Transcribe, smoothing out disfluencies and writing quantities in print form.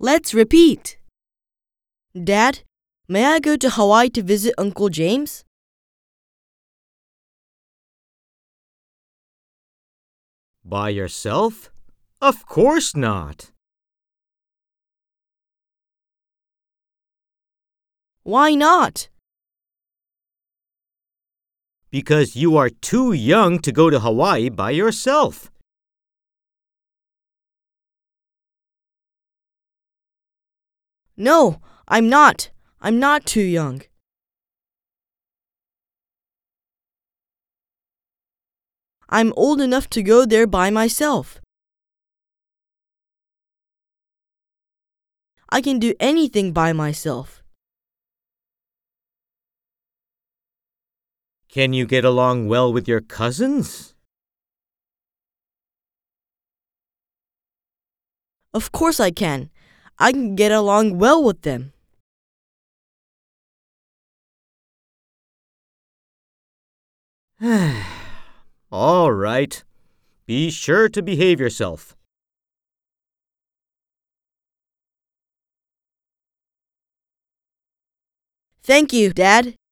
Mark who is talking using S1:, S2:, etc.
S1: Let's repeat. Dad, may I go to Hawaii to visit Uncle James?
S2: By yourself? Of course not.
S1: Why not?
S2: Because you are too young to go to Hawaii by yourself.
S1: No, I'm not. I'm not too young. I'm old enough to go there by myself. I can do anything by myself.
S2: Can you get along well with your cousins?
S1: Of course I can. I can get along well with them.
S2: All right. Be sure to behave yourself.
S1: Thank you, Dad.